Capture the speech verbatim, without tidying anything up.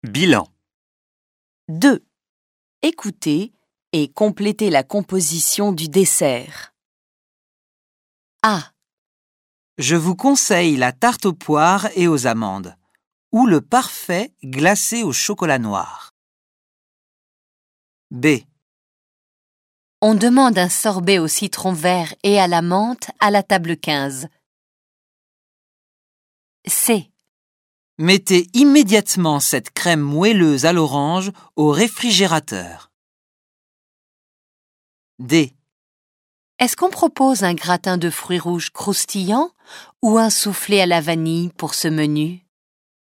Bilan. deux. Écoutez et complétez la composition du dessert. A. Je vous conseille la tarte aux poires et aux amandes, ou le parfait glacé au chocolat noir. B. On demande un sorbet au citron vert et à la menthe à la table quinze. C. Mettez immédiatement cette crème moelleuse à l'orange au réfrigérateur. D. Est-ce qu'on propose un gratin de fruits rouges croustillant ou un soufflé à la vanille pour ce menu ?